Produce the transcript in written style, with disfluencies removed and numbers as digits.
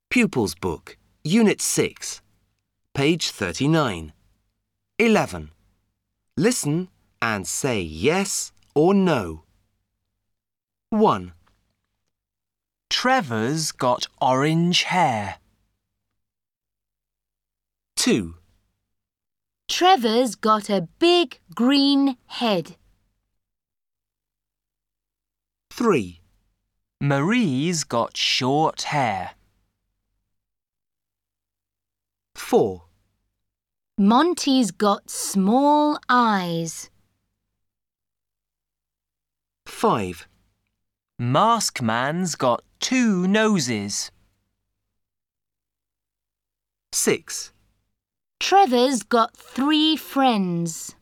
Pupils Book, Unit 6, page 39. 11. Listen and say yes or no. 1. Trevor's got orange hair. 2. Trevor's got a big green head. 3. Marie's got short hair. 4. Monty's got small eyes. 5. Maskman's got 2 noses. 6. Trevor's got 3 friends.